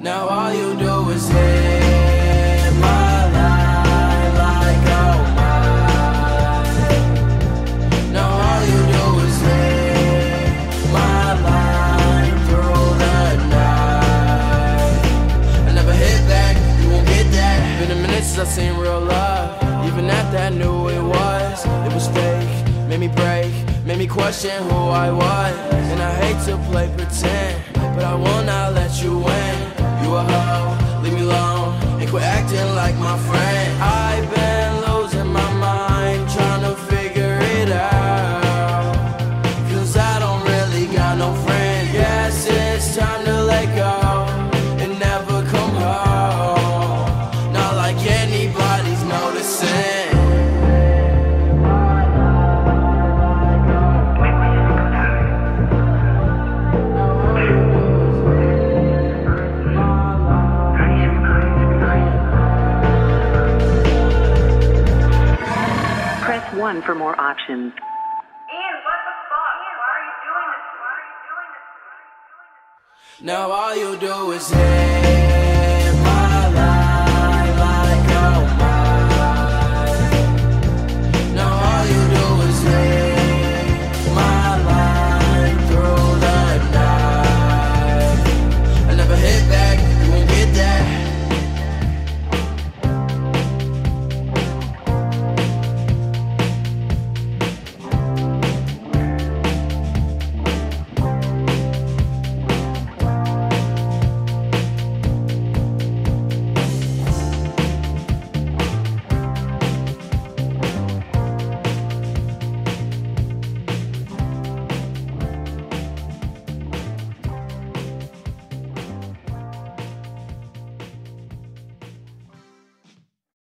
Now all you do is hit my line like oh my. Now all you do is hit my line through the night. I never hit that, you won't get that. Been a minute since I seen real love. Even at that, knew it was fake. Made me break, made me question who I was. And I hate to play pretend, but I will not let you win. You a hoe, leave me alone, and quit acting like my friend. I've been losing my mind, trying to figure it out, 'cause I don't really got no friends. Yes, it's time to let go and never come home. Not like anybody's noticing. Press 1 for more options. Ian, what the fuck? Why are you doing this? Now all you do is hate